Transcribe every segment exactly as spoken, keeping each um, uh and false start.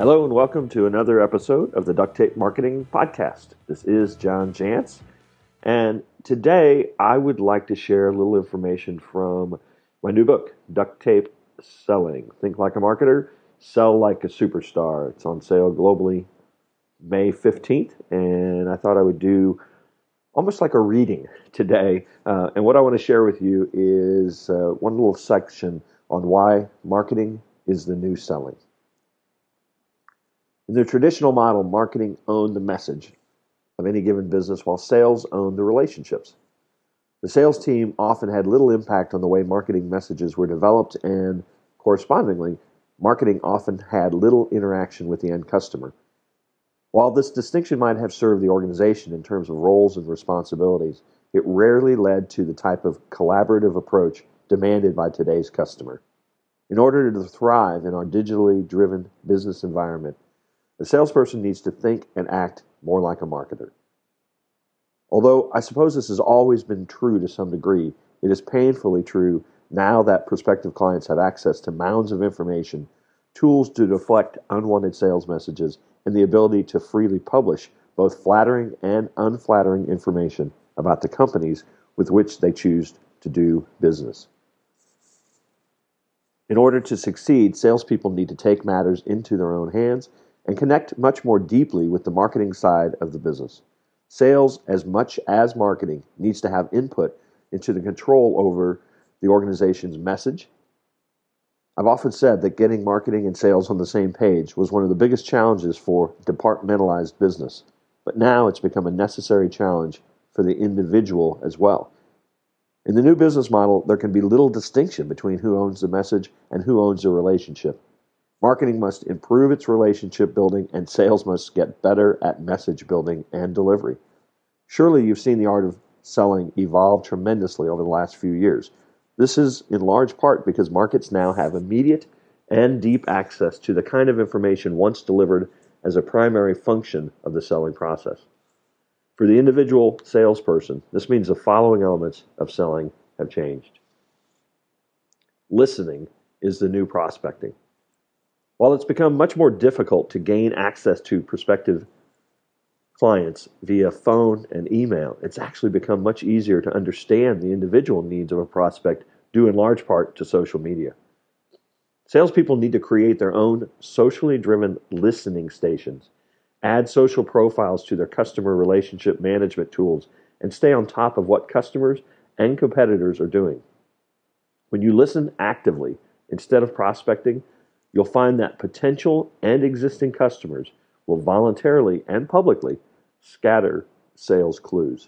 Hello and welcome to another episode of the Duct Tape Marketing Podcast. This is John Jantsch, and today I would like to share a little information from my new book, Duct Tape Selling. Think like a marketer, sell like a superstar. It's on sale globally May fifteenth, and I thought I would do almost like a reading today. Uh, and what I want to share with you is uh, one little section on why marketing is the new selling. In the traditional model, marketing owned the message of any given business while sales owned the relationships. The sales team often had little impact on the way marketing messages were developed, and correspondingly, marketing often had little interaction with the end customer. While this distinction might have served the organization in terms of roles and responsibilities, it rarely led to the type of collaborative approach demanded by today's customer. In order to thrive in our digitally driven business environment, the salesperson needs to think and act more like a marketer. Although I suppose this has always been true to some degree, it is painfully true now that prospective clients have access to mounds of information, tools to deflect unwanted sales messages, and the ability to freely publish both flattering and unflattering information about the companies with which they choose to do business. In order to succeed, salespeople need to take matters into their own hands and connect much more deeply with the marketing side of the business. Sales, as much as marketing, needs to have input into the control over the organization's message. I've often said that getting marketing and sales on the same page was one of the biggest challenges for departmentalized business, but now it's become a necessary challenge for the individual as well. In the new business model, there can be little distinction between who owns the message and who owns the relationship. Marketing must improve its relationship building, and sales must get better at message building and delivery. Surely you've seen the art of selling evolve tremendously over the last few years. This is in large part because markets now have immediate and deep access to the kind of information once delivered as a primary function of the selling process. For the individual salesperson, this means the following elements of selling have changed. Listening is the new prospecting. While it's become much more difficult to gain access to prospective clients via phone and email, it's actually become much easier to understand the individual needs of a prospect, due in large part to social media. Salespeople need to create their own socially driven listening stations, add social profiles to their customer relationship management tools, and stay on top of what customers and competitors are doing. When you listen actively instead of prospecting, you'll find that potential and existing customers will voluntarily and publicly scatter sales clues.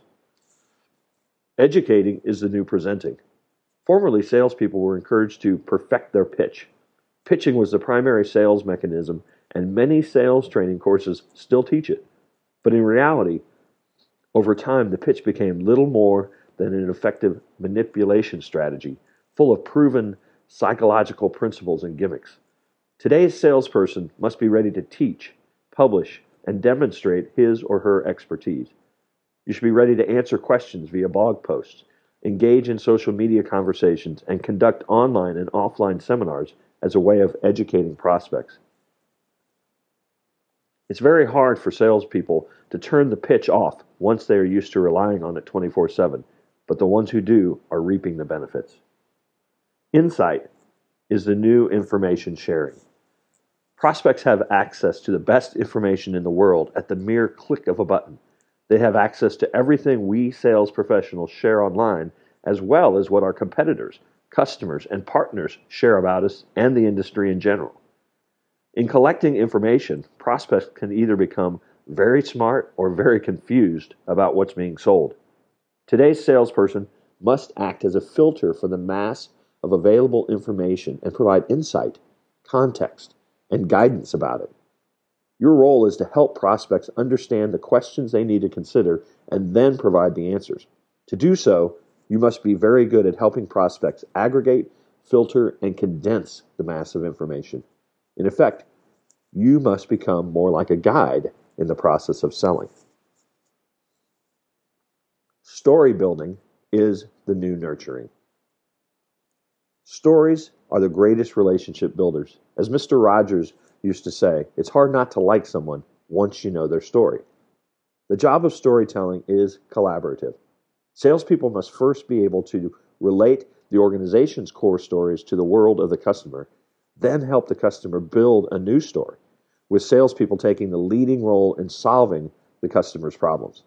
Educating is the new presenting. Formerly, salespeople were encouraged to perfect their pitch. Pitching was the primary sales mechanism, and many sales training courses still teach it. But in reality, over time, the pitch became little more than an effective manipulation strategy, full of proven psychological principles and gimmicks. Today's salesperson must be ready to teach, publish, and demonstrate his or her expertise. You should be ready to answer questions via blog posts, engage in social media conversations, and conduct online and offline seminars as a way of educating prospects. It's very hard for salespeople to turn the pitch off once they are used to relying on it twenty-four seven, but the ones who do are reaping the benefits. Insight is the new information sharing. Prospects have access to the best information in the world at the mere click of a button. They have access to everything we sales professionals share online, as well as what our competitors, customers, and partners share about us and the industry in general. In collecting information, prospects can either become very smart or very confused about what's being sold. Today's salesperson must act as a filter for the mass of available information and provide insight, context, and guidance about it. Your role is to help prospects understand the questions they need to consider and then provide the answers. To do so, you must be very good at helping prospects aggregate, filter, and condense the mass of information. In effect, you must become more like a guide in the process of selling. Story building is the new nurturing. Stories are the greatest relationship builders. As Mister Rogers used to say, it's hard not to like someone once you know their story. The job of storytelling is collaborative. Salespeople must first be able to relate the organization's core stories to the world of the customer, then help the customer build a new story, with salespeople taking the leading role in solving the customer's problems.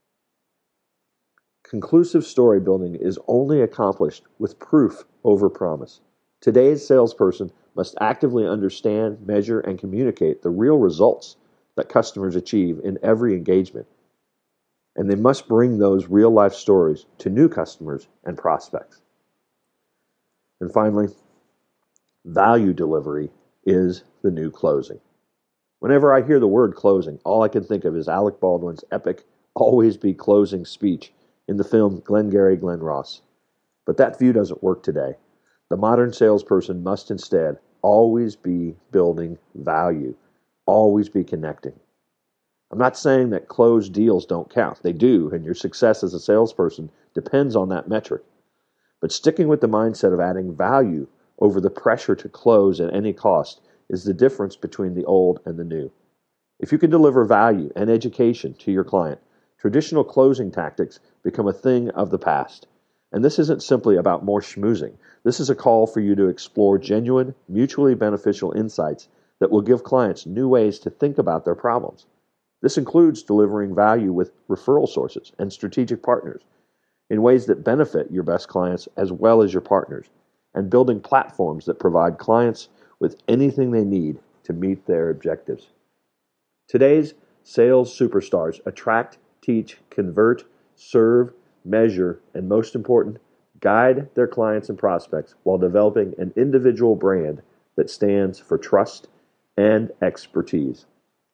Conclusive story building is only accomplished with proof over promise. Today's salesperson must actively understand, measure, and communicate the real results that customers achieve in every engagement. And they must bring those real-life stories to new customers and prospects. And finally, value delivery is the new closing. Whenever I hear the word closing, all I can think of is Alec Baldwin's epic Always Be Closing speech in the film Glengarry Glen Ross. But that view doesn't work today. The modern salesperson must instead always be building value, always be connecting. I'm not saying that closed deals don't count. They do, and your success as a salesperson depends on that metric. But sticking with the mindset of adding value over the pressure to close at any cost is the difference between the old and the new. If you can deliver value and education to your client, traditional closing tactics become a thing of the past. And this isn't simply about more schmoozing. This is a call for you to explore genuine, mutually beneficial insights that will give clients new ways to think about their problems. This includes delivering value with referral sources and strategic partners in ways that benefit your best clients as well as your partners, and building platforms that provide clients with anything they need to meet their objectives. Today's sales superstars attract, teach, convert, serve, measure, and most important, guide their clients and prospects while developing an individual brand that stands for trust and expertise.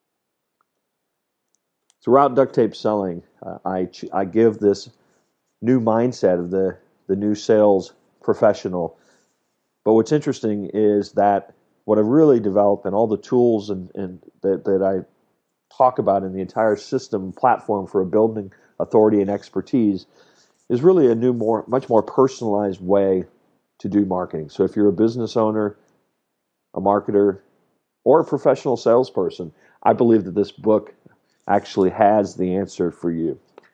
Throughout Duct Tape Selling, uh, I, I give this new mindset of the, the new sales professional. But what's interesting is that what I've really developed and all the tools and, and that, that I talk about in the entire system platform for building authority and expertise is really a new, more much more personalized way to do marketing. So if you're a business owner, a marketer, or a professional salesperson, I believe that this book actually has the answer for you.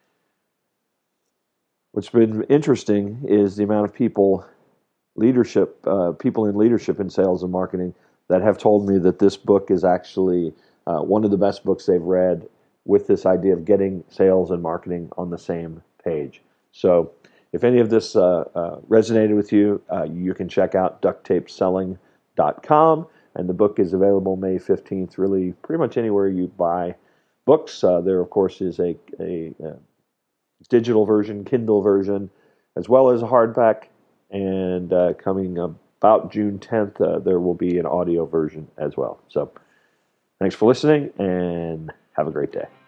What's been interesting is the amount of people, leadership, uh, people in leadership in sales and marketing that have told me that this book is actually uh, one of the best books they've read with this idea of getting sales and marketing on the same page. So if any of this uh, uh, resonated with you, uh, you can check out duct tape selling dot com, and the book is available May fifteenth, really pretty much anywhere you buy books. Uh, there, of course, is a, a, a digital version, Kindle version, as well as a hardback, and uh, coming about June tenth, uh, there will be an audio version as well. So thanks for listening, and have a great day.